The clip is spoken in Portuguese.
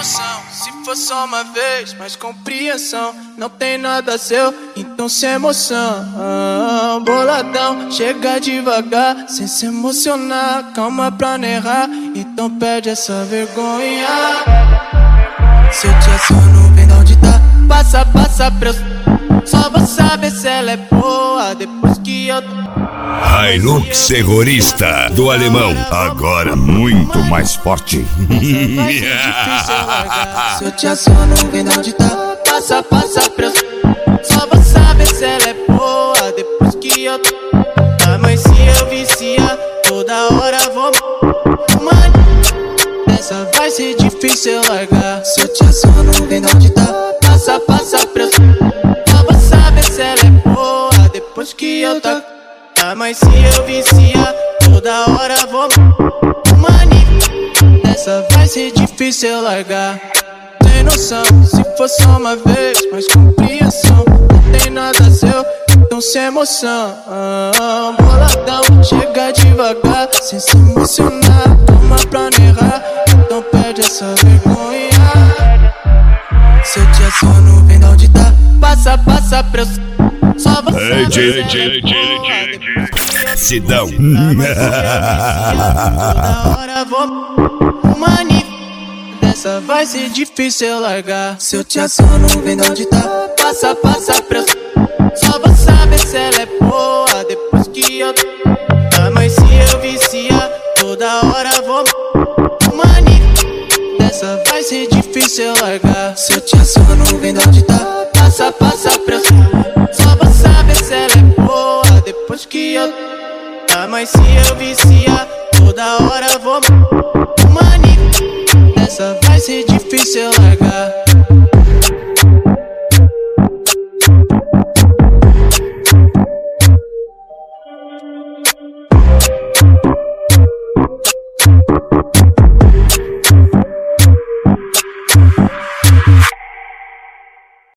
noção, se for só uma vez, mais compreensão. Não tem nada seu, então sem emoção. Boladão, chega devagar, sem se emocionar. Calma pra não errar, então perde essa vergonha. Se eu te aciono, vem da onde tá. Passa pra eu... Só vou saber se ela é boa depois que eu... Hilux terrorista do alemão, agora muito mais forte. Se eu te aciono, vem da onde tá. Passa pra eu... Só vou saber se ela é boa depois que eu... Mas se eu viciar, toda hora vou... Mano, dessa vai ser difícil eu largar. Se eu te aciono, vem da onde tá. Passa pra eu... Só vou saber se ela é boa depois que eu tá... Mas se eu viciar, toda hora vou... Mano, dessa vai ser difícil eu largar. Tem noção, se for só uma vez, mais compreensão. Não tem nada seu, então sem emoção. Boladão, chega devagar, sem se emocionar. Toma pra não errar, então perde essa vergonha. Se eu te aciono, vem da onde tá. Passa pra eu... Só você Sidão. Toda hora vou... Mano, dessa vai ser difícil eu largar. Se eu te aciono, vem da onde tá. Passa pra eu... Só vou saber se ela é boa depois que eu... Mas se eu viciar, toda hora vou... Mano, dessa vai ser difícil eu largar. Se eu te aciono, vem da onde tá. Passa pra eu... Só vou saber se ela é boa depois que eu... Mas se eu viciar, toda hora vou... Mano, dessa vai ser difícil eu largar.